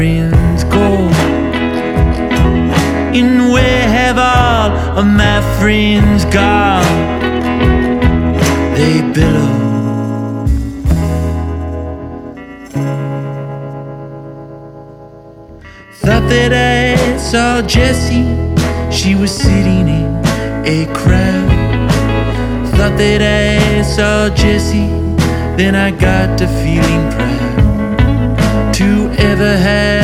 friends go? And where have all of my friends gone? They billow. Thought that I saw Jessie, she was sitting in a crowd. Thought that I saw Jessie, then I got to feeling proud to ever have